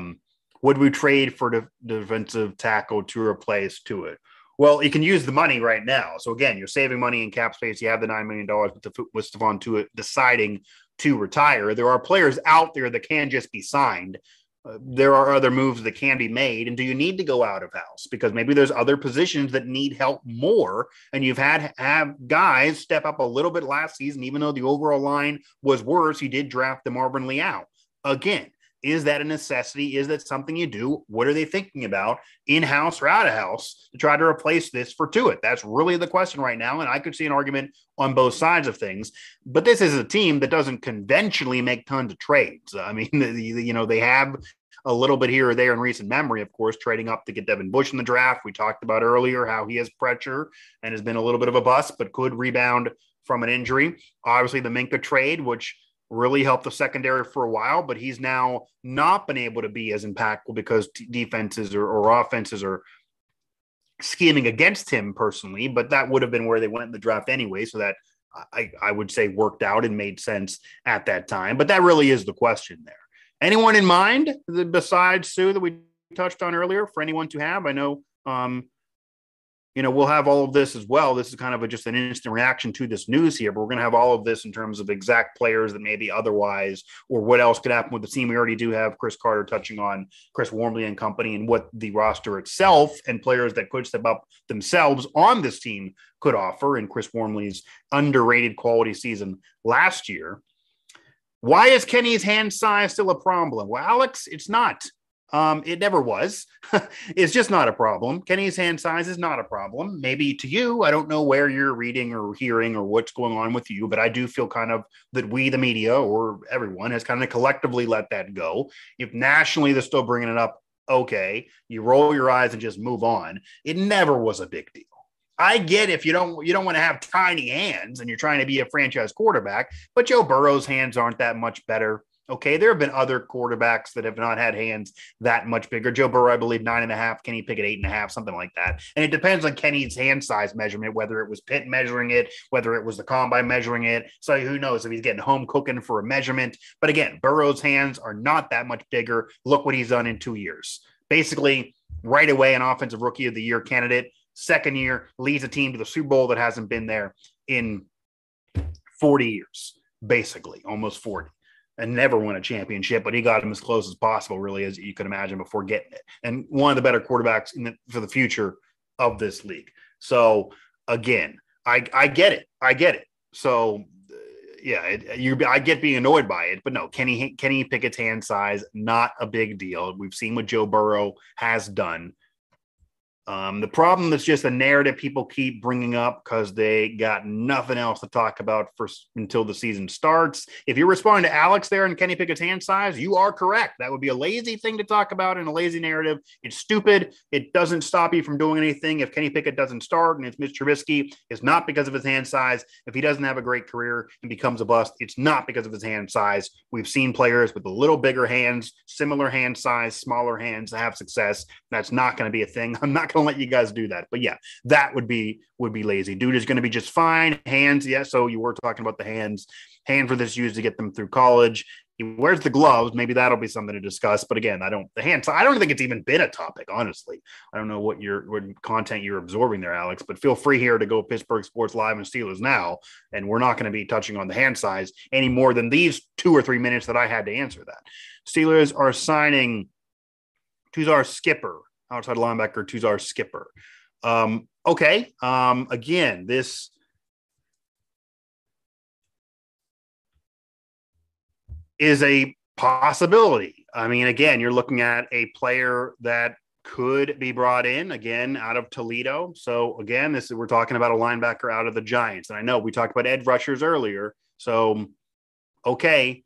Would we trade for the defensive tackle to replace Tuitt? Well, you can use the money right now. So again, you're saving money in cap space. You have the $9 million with Stephon Tuitt deciding to retire. There are players out there that can just be signed. There are other moves that can be made. And do you need to go out of house? Because maybe there's other positions that need help more. And you've have guys step up a little bit last season, even though the overall line was worse. You did draft DeMarvin Leal. Again, is that a necessity? Is that something you do? What are they thinking about in-house or out-of-house to try to replace this for Tuitt? That's really the question right now. And I could see an argument on both sides of things. But this is a team that doesn't conventionally make tons of trades. I mean, they have a little bit here or there in recent memory, of course, trading up to get Devin Bush in the draft. We talked about earlier how he has pressure and has been a little bit of a bust, but could rebound from an injury. Obviously, the Minkah trade, which really helped the secondary for a while, but he's now not been able to be as impactful because defenses or offenses are scheming against him personally, but that would have been where they went in the draft anyway. So that I would say worked out and made sense at that time. But that really is the question there. Anyone in mind besides Sue that we touched on earlier for anyone to have? I know, we'll have all of this as well. This is kind of just an instant reaction to this news here, but we're going to have all of this in terms of exact players that maybe otherwise, or what else could happen with the team. We already do have Chris Carter touching on Chris Wormley and company and what the roster itself and players that could step up themselves on this team could offer in Chris Wormley's underrated quality season last year. Why is Kenny's hand size still a problem? Well, Alex, it's not. It never was. It's just not a problem. Kenny's hand size is not a problem. Maybe to you, I don't know where you're reading or hearing or what's going on with you, but I do feel kind of that we, the media, or everyone has kind of collectively let that go. If nationally they're still bringing it up, okay, you roll your eyes and just move on. It never was a big deal. I get if you don't want to have tiny hands and you're trying to be a franchise quarterback, but Joe Burrow's hands aren't that much better. Okay, there have been other quarterbacks that have not had hands that much bigger. Joe Burrow, I believe, 9.5. Kenny Pickett, 8.5, something like that. And it depends on Kenny's hand size measurement, whether it was Pitt measuring it, whether it was the combine measuring it. So who knows if he's getting home cooking for a measurement. But again, Burrow's hands are not that much bigger. Look what he's done in 2 years. Basically, right away, an offensive rookie of the year candidate. Second year, leads a team to the Super Bowl that hasn't been there in 40 years, basically, almost 40. And never won a championship, but he got him as close as possible, really, as you could imagine before getting it. And one of the better quarterbacks for the future of this league. So again, I get it. I get it. So I get being annoyed by it, but no, Kenny Pickett's hand size, not a big deal. We've seen what Joe Burrow has done. The problem is just a narrative people keep bringing up because they got nothing else to talk about until the season starts. If you're responding to Alex there and Kenny Pickett's hand size, you are correct. That would be a lazy thing to talk about in a lazy narrative. It's stupid. It doesn't stop you from doing anything. If Kenny Pickett doesn't start and it's Mitch Trubisky, it's not because of his hand size. If he doesn't have a great career and becomes a bust, it's not because of his hand size. We've seen players with a little bigger hands, similar hand size, smaller hands have success. That's not going to be a thing. I'm not going to let you guys do that. But yeah, that would be lazy. Dude is going to be just fine. Hands, yeah. So you were talking about the hands. Hand for this used to get them through college. He wears the gloves. Maybe that'll be something to discuss. But again, I don't think it's even been a topic, honestly. I don't know what content you're absorbing there, Alex, but feel free here to go Pittsburgh Sports Live and Steelers Now. And we're not going to be touching on the hand size any more than these 2 or 3 minutes that I had to answer that. Steelers are signing Tuzar Skipper, outside linebacker, Tuzar Skipper. Okay. Again, this is a possibility. I mean, again, you're looking at a player that could be brought in again out of Toledo. So again, we're talking about a linebacker out of the Giants. And I know we talked about edge rushers earlier. So, okay.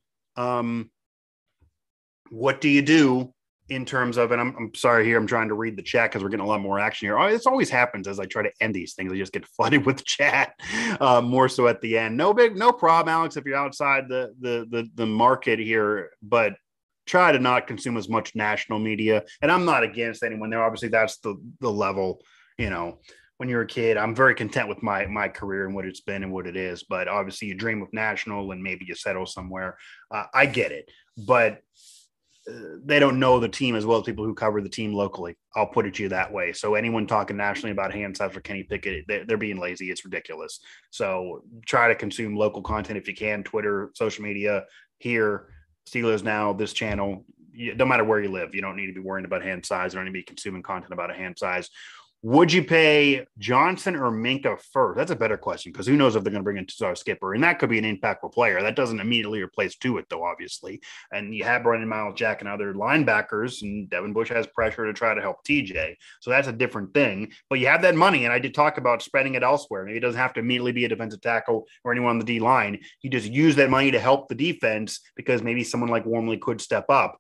What do you do in terms of, and I'm sorry here, I'm trying to read the chat because we're getting a lot more action here. This always happens as I try to end these things. I just get flooded with chat, more so at the end. No problem, Alex, if you're outside the market here, but try to not consume as much national media. And I'm not against anyone there. Obviously, that's the level, when you're a kid. I'm very content with my career and what it's been and what it is. But obviously, you dream of national and maybe you settle somewhere. I get it. But they don't know the team as well as people who cover the team locally. I'll put it to you that way. So anyone talking nationally about hand size for Kenny Pickett, they're being lazy. It's ridiculous. So try to consume local content if you can. Twitter, social media, here, Steelers Now, this channel. No matter where you live, you don't need to be worrying about hand size. You don't need to be consuming content about a hand size Would you pay Johnson or Minka first? That's a better question because who knows if they're going to bring in our skipper, and that could be an impactful player. That doesn't immediately replace Tuitt, though, obviously. And you have Brandon Miles, Jack, and other linebackers, and Devin Bush has pressure to try to help TJ. So that's a different thing. But you have that money, and I did talk about spreading it elsewhere. Maybe it doesn't have to immediately be a defensive tackle or anyone on the D line. You just use that money to help the defense because maybe someone like Wormley could step up.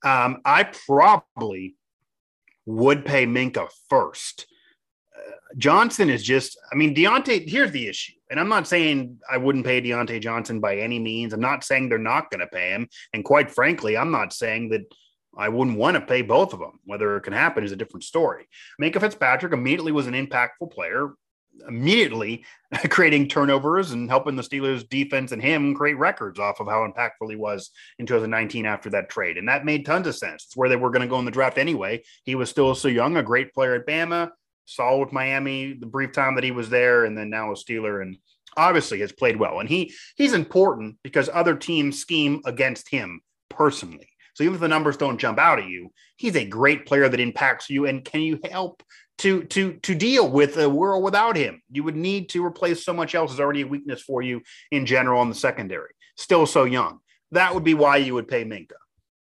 I probably would pay Minka first. Johnson is just, I mean, Deontay, here's the issue. And I'm not saying I wouldn't pay Deontay Johnson by any means. I'm not saying they're not going to pay him. And quite frankly, I'm not saying that I wouldn't want to pay both of them. Whether it can happen is a different story. Minka Fitzpatrick immediately was an impactful player, immediately creating turnovers and helping the Steelers defense and him create records off of how impactful he was in 2019 after that trade. And that made tons of sense. It's where they were going to go in the draft anyway. He was still so young, a great player at Bama, saw with Miami the brief time that he was there, and then now a Steeler, and obviously has played well. And he's important because other teams scheme against him personally. So even if the numbers don't jump out at you, he's a great player that impacts you. And can you help to deal with a world without him? You would need to replace so much else is already a weakness for you in general in the secondary. Still so young. That would be why you would pay Minka.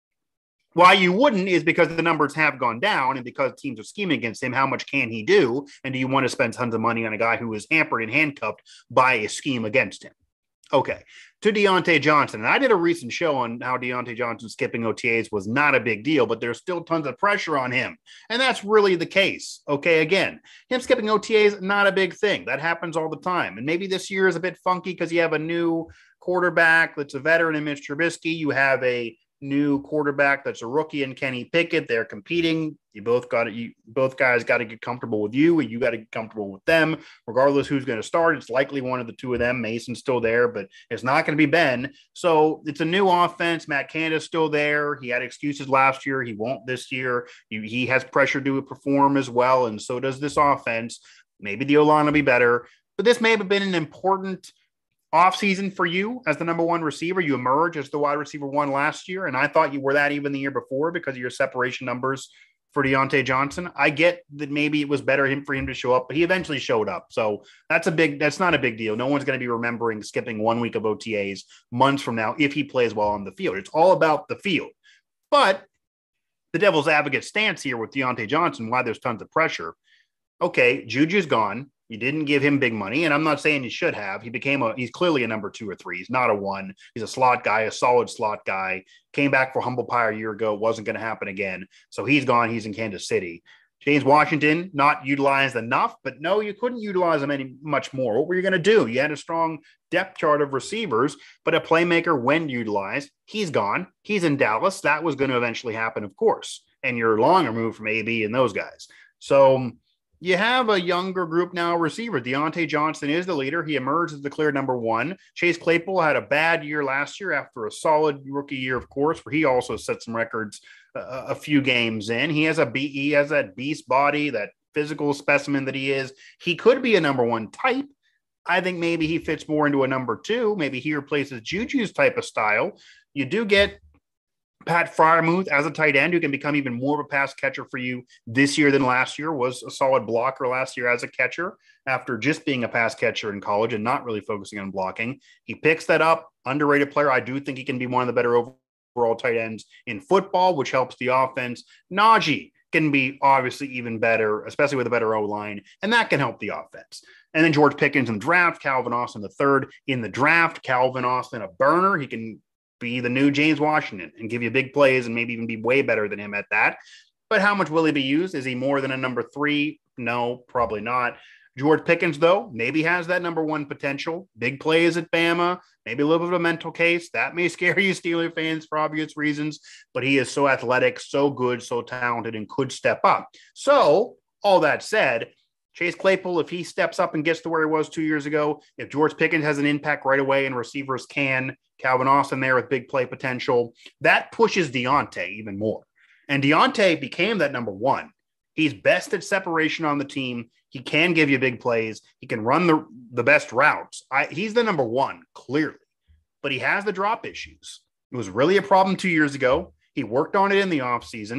Why you wouldn't is because the numbers have gone down and because teams are scheming against him. How much can he do? And do you want to spend tons of money on a guy who is hampered and handcuffed by a scheme against him? Okay, to Deontay Johnson. And I did a recent show on how Deontay Johnson skipping OTAs was not a big deal, but there's still tons of pressure on him. And that's really the case. Okay, again, him skipping OTAs, not a big thing. That happens all the time. And maybe this year is a bit funky because you have a new quarterback that's a veteran in Mitch Trubisky. You have a new quarterback that's a rookie in Kenny Pickett. They're competing. Both guys got to get comfortable with you, and you got to get comfortable with them. Regardless who's going to start, it's likely one of the two of them. Mason's still there, but it's not going to be Ben. So it's a new offense. Matt Canada's still there. He had excuses last year. He won't this year. He has pressure to perform as well, and so does this offense. Maybe the O-line will be better, but this may have been an important offseason for you as the number one receiver. You emerged as the wide receiver one last year, and I thought you were that even the year before because of your separation numbers for Deontay Johnson. I get that maybe it was better for him to show up, but he eventually showed up. So that's not a big deal. No one's going to be remembering skipping 1 week of OTAs months from now if he plays well on the field. It's all about the field. But the devil's advocate stance here with Deontay Johnson, why there's tons of pressure. Okay, Juju's gone. You didn't give him big money, and I'm not saying you should have. He's clearly a number 2 or 3. He's not a 1. He's a slot guy, a solid slot guy. Came back for humble pie a year ago. Wasn't going to happen again. So he's gone. He's in Kansas City. James Washington, not utilized enough, but no, you couldn't utilize him much more. What were you going to do? You had a strong depth chart of receivers, but a playmaker when utilized, he's gone. He's in Dallas. That was going to eventually happen, of course. And you're long removed from AB and those guys. So you have a younger group now, receiver. Deontay Johnson is the leader. He emerged as the clear number 1. Chase Claypool had a bad year last year after a solid rookie year, of course, where he also set some records a few games in. He has that beast body, that physical specimen that he is. He could be a number 1 type. I think maybe he fits more into a number 2. Maybe he replaces Juju's type of style. You do get Pat Freiermuth as a tight end who can become even more of a pass catcher for you this year than last year. Was a solid blocker last year as a catcher after just being a pass catcher in college and not really focusing on blocking. He picks that up. Underrated player. I do think he can be one of the better overall tight ends in football, which helps the offense. Najee can be obviously even better, especially with a better O-line, and that can help the offense. And then George Pickens in the draft, Calvin Austin the third in the draft. Calvin Austin, a burner. He can be the new James Washington and give you big plays and maybe even be way better than him at that. But how much will he be used? Is he more than a number 3? No, probably not. George Pickens, though, maybe has that number 1 potential. Big plays at Bama, maybe a little bit of a mental case. That may scare you Steelers fans for obvious reasons, but he is so athletic, so good, so talented, and could step up. So, all that said, Chase Claypool, if he steps up and gets to where he was 2 years ago, if George Pickens has an impact right away and receivers can, Calvin Austin there with big play potential, that pushes Deontay even more. And Deontay became that number 1. He's best at separation on the team. He can give you big plays. He can run the best routes. He's the number 1, clearly. But he has the drop issues. It was really a problem 2 years ago. He worked on it in the offseason,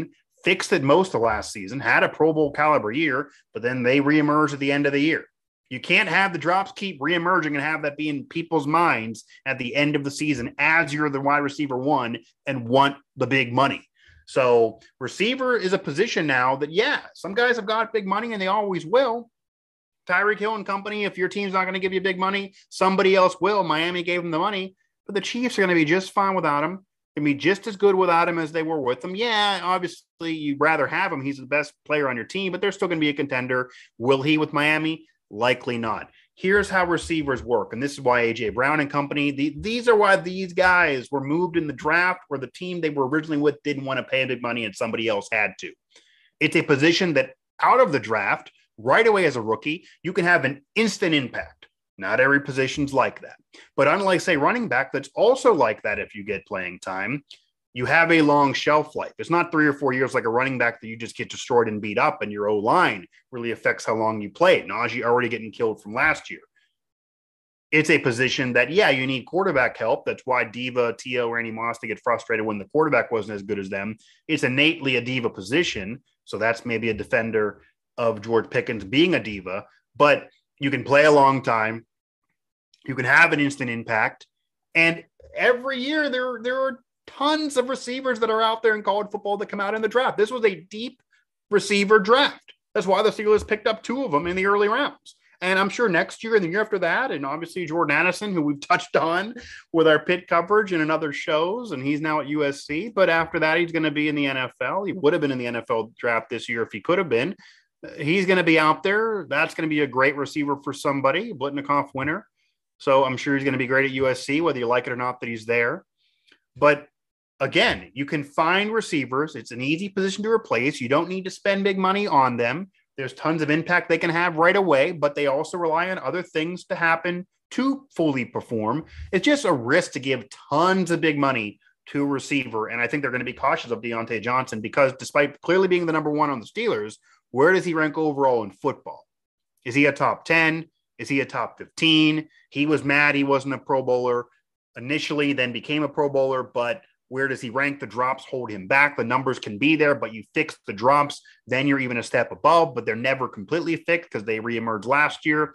fixed it most of last season, had a Pro Bowl caliber year, but then they reemerged at the end of the year. You can't have the drops keep reemerging and have that be in people's minds at the end of the season as you're the wide receiver one and want the big money. So receiver is a position now that, yeah, some guys have got big money and they always will. Tyreek Hill and company, if your team's not going to give you big money, somebody else will. Miami gave them the money, but the Chiefs are going to be just fine without him. Going to be just as good without him as they were with him. Yeah, obviously you'd rather have him. He's the best player on your team, but they're still going to be a contender. Will he with Miami? Likely not. Here's how receivers work, and this is why A.J. Brown and company, these are why these guys were moved in the draft where the team they were originally with didn't want to pay big money and somebody else had to. It's a position that out of the draft, right away as a rookie, you can have an instant impact. Not every position's like that. But unlike, say, running back, that's also like that if you get playing time, you have a long shelf life. It's not 3 or 4 years like a running back that you just get destroyed and beat up, and your O-line really affects how long you play. Najee already getting killed from last year. It's a position that, yeah, you need quarterback help. That's why Diva, T.O., Randy Moss, they get frustrated when the quarterback wasn't as good as them. It's innately a diva position, so that's maybe a defender of George Pickens being a diva, but you can play a long time. You can have an instant impact. And every year there are tons of receivers that are out there in college football that come out in the draft. This was a deep receiver draft. That's why the Steelers picked up 2 of them in the early rounds. And I'm sure next year and the year after that, and obviously Jordan Addison, who we've touched on with our pit coverage and in other shows, and he's now at USC. But after that, he's going to be in the NFL. He would have been in the NFL draft this year if he could have been. He's going to be out there. That's going to be a great receiver for somebody, Blitnikoff winner. So I'm sure he's going to be great at USC, whether you like it or not that he's there. But again, you can find receivers. It's an easy position to replace. You don't need to spend big money on them. There's tons of impact they can have right away, but they also rely on other things to happen to fully perform. It's just a risk to give tons of big money to a receiver. And I think they're going to be cautious of Diontae Johnson because despite clearly being the number 1 on the Steelers, where does he rank overall in football? Is he a top 10? Is he a top 15? He was mad he wasn't a Pro Bowler initially, then became a Pro Bowler, but where does he rank? The drops hold him back. The numbers can be there, but you fix the drops, then you're even a step above, but they're never completely fixed because they reemerged last year.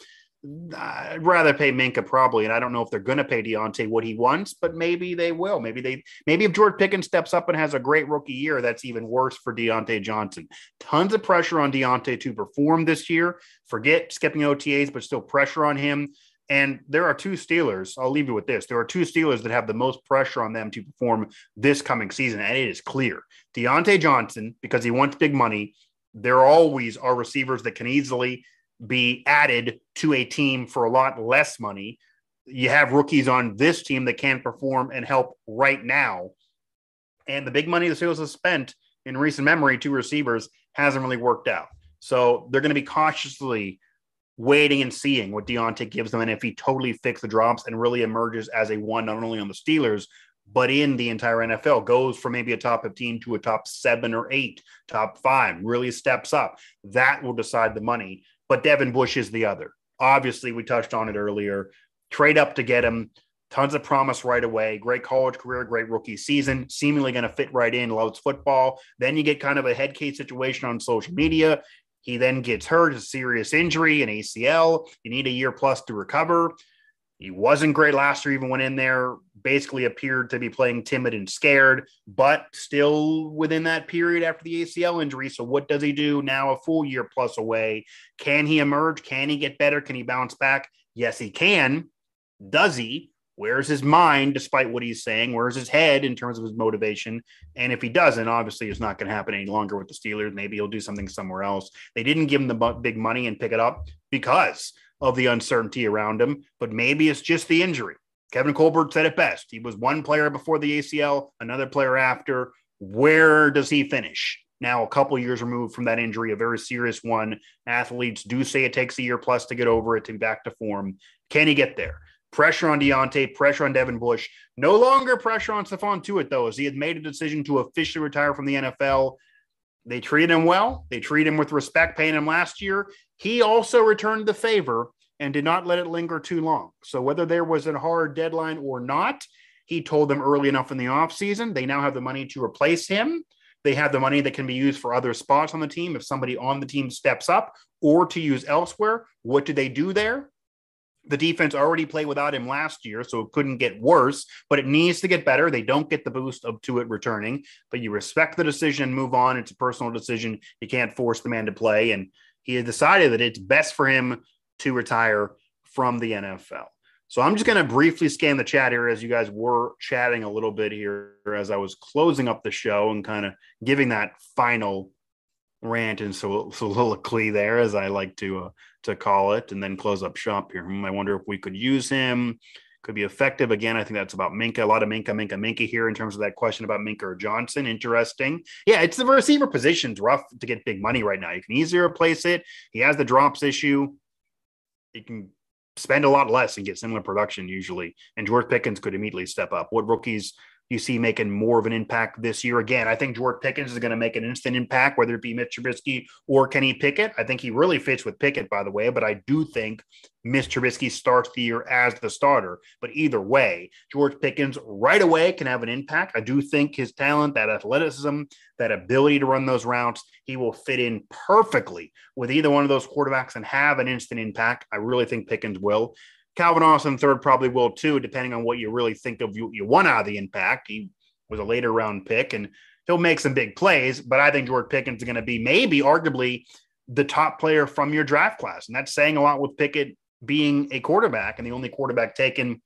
I'd rather pay Minkah probably, and I don't know if they're going to pay Diontae what he wants, but maybe they will. Maybe if George Pickens steps up and has a great rookie year, that's even worse for Diontae Johnson. Tons of pressure on Diontae to perform this year. Forget skipping OTAs, but still pressure on him. And there are 2 Steelers. I'll leave you with this. There are 2 Steelers that have the most pressure on them to perform this coming season, and it is clear. Diontae Johnson, because he wants big money, there always are receivers that can easily be added to a team for a lot less money. You have rookies on this team that can perform and help right now. And the big money the Steelers have spent in recent memory to receivers hasn't really worked out. So they're going to be cautiously waiting and seeing what Diontae gives them and if he totally fixes the drops and really emerges as a one, not only on the Steelers, but in the entire NFL, goes from maybe a top 15 to a top 7 or 8, top 5, really steps up. That will decide the money. But Devin Bush is the other. Obviously, we touched on it earlier. Trade up to get him. Tons of promise right away. Great college career, great rookie season. Seemingly going to fit right in, loves football. Then you get kind of a head case situation on social media. He then gets hurt, a serious injury, an ACL. You need a year plus to recover. He wasn't great last year, even went in there, basically appeared to be playing timid and scared, but still within that period after the ACL injury. So what does he do now a full year plus away? Can he emerge? Can he get better? Can he bounce back? Yes, he can. Does he? Where's his mind, despite what he's saying? Where's his head in terms of his motivation? And if he doesn't, obviously it's not going to happen any longer with the Steelers. Maybe he'll do something somewhere else. They didn't give him the big money and pick it up because of the uncertainty around him, but maybe it's just the injury. Kevin Colbert said it best. He was one player before the ACL, another player after. Where does he finish? Now, a couple years removed from that injury, a very serious one. Athletes do say it takes a year plus to get over it, to be back to form. Can he get there? Pressure on Diontae, pressure on Devin Bush. No longer pressure on Stephon Tuitt, though, as he had made a decision to officially retire from the NFL. They treated him well. They treated him with respect, paying him last year. He also returned the favor and did not let it linger too long. So whether there was a hard deadline or not, he told them early enough in the offseason. They now have the money to replace him. they have the money that can be used for other spots on the team if somebody on the team steps up, or to use elsewhere. What do they do there? The defense already played without him last year, so it couldn't get worse, but it needs to get better. They don't get the boost of Tuitt returning, but you respect the decision and move on. It's a personal decision. You can't force the man to play, and he had decided that it's best for him to retire from the NFL. So I'm just going to briefly scan the chat here as you guys were chatting a little bit here as I was closing up the show and kind of giving that final rant and soliloquy there, as I like to call it, and then close up shop here. I wonder if we could use him. Could be effective. Again, I think that's about Minkah. A lot of Minkah here in terms of that question about Minkah or Johnson. Interesting. Yeah, it's the receiver position's rough to get big money right now. You can easily replace it. He has the drops issue. You can spend a lot less and get similar production usually. And George Pickens could immediately step up. What rookies you see making more of an impact this year? Again, I think George Pickens is going to make an instant impact, whether it be Mitch Trubisky or Kenny Pickett. I think he really fits with Pickett, by the way, but I do think Mitch Trubisky starts the year as the starter. But either way, George Pickens right away can have an impact. I do think his talent, that athleticism, that ability to run those routes, he will fit in perfectly with either one of those quarterbacks and have an instant impact. I really think Pickens will. Calvin Austin third probably will too, depending on what you really think of you want out of the impact. He was a later round pick and he'll make some big plays, but I think George Pickens is going to be maybe arguably the top player from your draft class. And that's saying a lot with Pickett being a quarterback and the only quarterback taken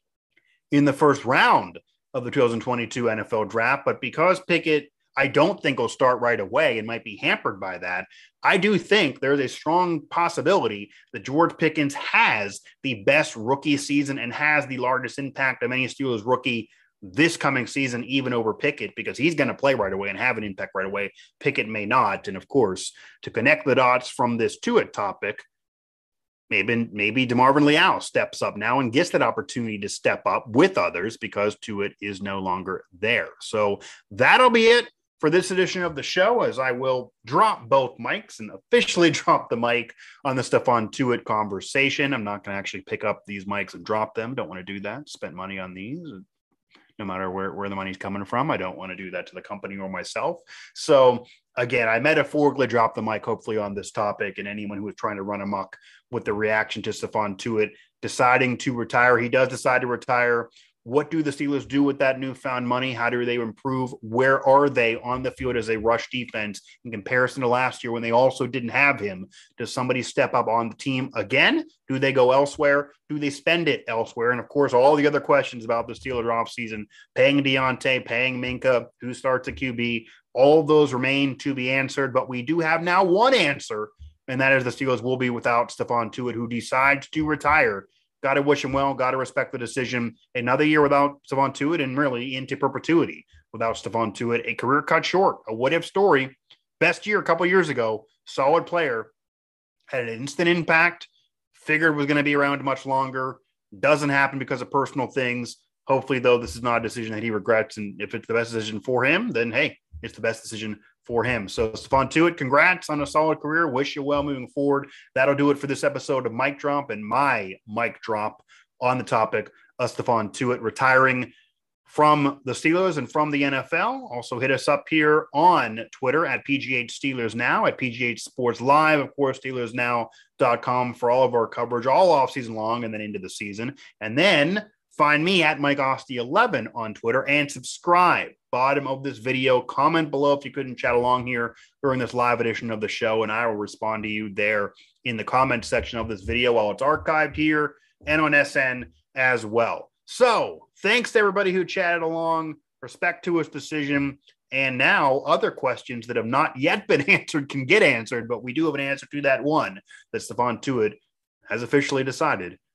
in the first round of the 2022 NFL draft. But because Pickett, I don't think will start right away and might be hampered by that, I do think there's a strong possibility that George Pickens has the best rookie season and has the largest impact of any Steelers rookie this coming season, even over Pickett, because he's going to play right away and have an impact right away. Pickett may not. And of course, to connect the dots from this Tuitt topic, maybe DeMarvin Leal steps up now and gets that opportunity to step up with others because Tuitt is no longer there. So that'll be it for this edition of the show, as I will drop both mics and officially drop the mic on the Stephon Tuitt conversation. I'm not going to actually pick up these mics and drop them. Don't want to do that. Spent money on these, no matter where the money's coming from. I don't want to do that to the company or myself. So again, I metaphorically dropped the mic, hopefully, on this topic, and anyone who is trying to run amok with the reaction to Stephon Tuitt deciding to retire. He does decide to retire. What do the Steelers do with that newfound money? How do they improve? Where are they on the field as a rush defense in comparison to last year when they also didn't have him? Does somebody step up on the team again? Do they go elsewhere? Do they spend it elsewhere? And of course, all the other questions about the Steelers offseason, paying Deontay, paying Minkah, who starts at QB, all of those remain to be answered. But we do have now one answer, and that is the Steelers will be without Stephon Tuitt, who decides to retire. Got to wish him well. Got to respect the decision. Another year without Stephon Tuitt and really into perpetuity without Stephon Tuitt. A career cut short. A what-if story. Best year a couple years ago. Solid player. Had an instant impact. Figured was going to be around much longer. Doesn't happen because of personal things. Hopefully, though, this is not a decision that he regrets. And if it's the best decision for him, then, hey, it's the best decision for him. So Stephon Tuitt, congrats on a solid career. Wish you well moving forward. That'll do it for this episode of Mic Drop and my mic drop on the topic of Stephon Tuitt retiring from the Steelers and from the NFL. Also hit us up here on Twitter at PGH Steelers Now, at PGH Sports Live, of course, SteelersNow.com for all of our coverage all off season long and then into the season. And then find me at Mike Ostie 11 on Twitter and subscribe. Bottom of this video, comment below if you couldn't chat along here during this live edition of the show, and I will respond to you there in the comment section of this video while it's archived here and on SN as well. So thanks to everybody who chatted along. Respect to his decision. And now other questions that have not yet been answered can get answered, but we do have an answer to that one that Stephon Tuitt has officially decided